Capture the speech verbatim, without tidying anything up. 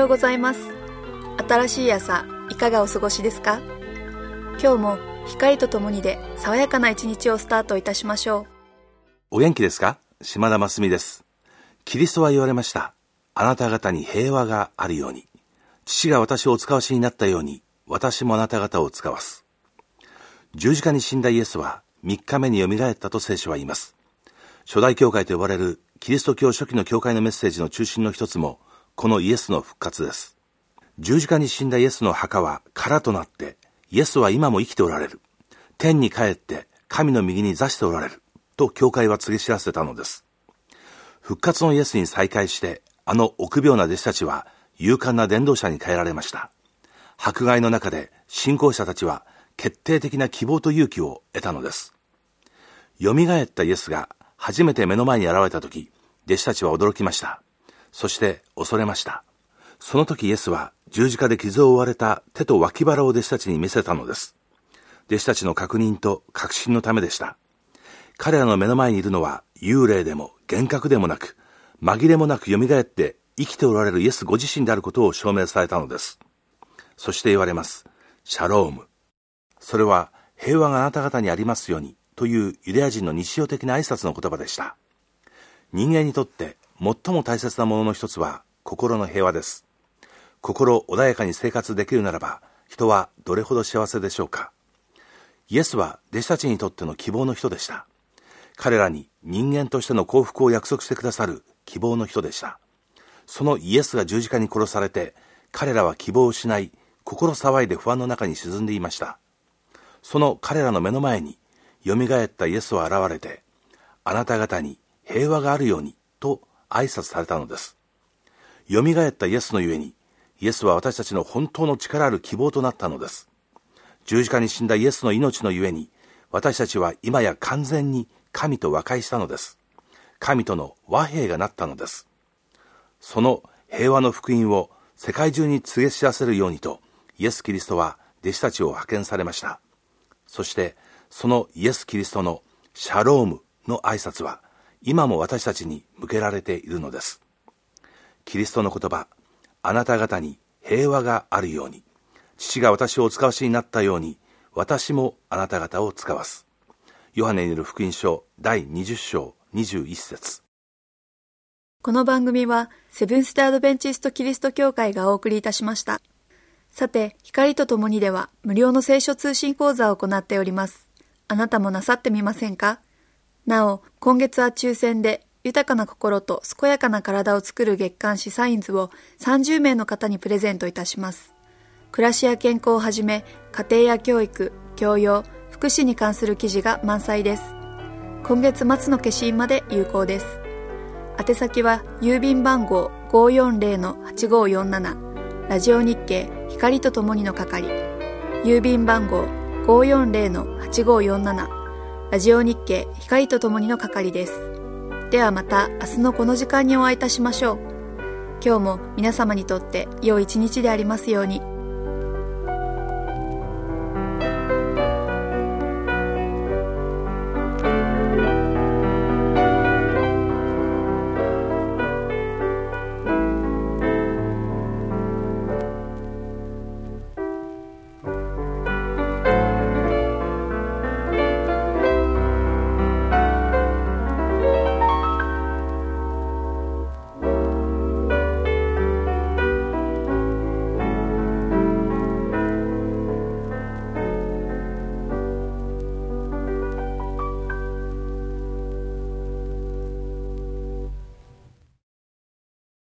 ようございます。新しい朝、いかがお過ごしですか？今日も光とともにで爽やかな一日をスタートいたしましょう。 お元気ですか？島田真澄です。キリストは言われました。あなた方に平和があるように。父が私をお使わしになったように、私もあなた方を使わす。十字架に死んだイエスはみっかめによみがえったと聖書は言います。初代教会と呼ばれるキリスト教初期の教会のメッセージの中心の一つも、このイエスの復活です。十字架に死んだイエスの墓は空となって、イエスは今も生きておられる。天に帰って神の右に座しておられる。と教会は告げ知らせたのです。復活のイエスに再会して、あの臆病な弟子たちは勇敢な伝道者に変えられました。迫害の中で信仰者たちは決定的な希望と勇気を得たのです。蘇ったイエスが初めて目の前に現れたとき、弟子たちは驚きました。そして恐れました。その時イエスは十字架で傷を負われた手と脇腹を弟子たちに見せたのです。弟子たちの確認と確信のためでした。彼らの目の前にいるのは幽霊でも幻覚でもなく、紛れもなく蘇って生きておられるイエスご自身であることを証明されたのです。そして言われます。シャローム。それは平和があなた方にありますようにというユダヤ人の日常的な挨拶の言葉でした。人間にとって最も大切なものの一つは心の平和です。心穏やかに生活できるならば、人はどれほど幸せでしょうか。イエスは弟子たちにとっての希望の人でした。彼らに人間としての幸福を約束してくださる希望の人でした。そのイエスが十字架に殺されて、彼らは希望を失い、心騒いで不安の中に沈んでいました。その彼らの目の前に、蘇ったイエスは現れて、あなた方に平和があるようにと挨拶されたのです。蘇ったイエスのゆえに、イエスは私たちの本当の力ある希望となったのです。十字架に死んだイエスの命のゆえに、私たちは今や完全に神と和解したのです。神との和平がなったのです。その平和の福音を世界中に告げ知らせるようにと、イエス・キリストは弟子たちを派遣されました。そしてそのイエス・キリストのシャロームの挨拶は今も私たちに向けられているのです。キリストの言葉、あなた方に平和があるように、父が私をお使わしになったように、私もあなた方を使わす。ヨハネによる福音書だいにじゅっ章にじゅういち節。 この番組はセブンステアドベンチストキリスト教会がお送りいたしました。さて、光とともにでは無料の聖書通信講座を行っております。あなたもなさってみませんか？なお、今月は抽選で豊かな心と健やかな体を作る月刊誌サインズをさんじゅうめいの方にプレゼントいたします。暮らしや健康をはじめ、家庭や教育、教養、福祉に関する記事が満載です。今月末の消印まで有効です。宛先は郵便番号 ごーよんぜろのはちごーよんなな ラジオ日経光とともにの係、郵便番号 ごーよんぜろのはちごーよんなな ラジオ日経光とともにの係です。ではまた明日のこの時間にお会いいたしましょう。今日も皆様にとって良い一日でありますように。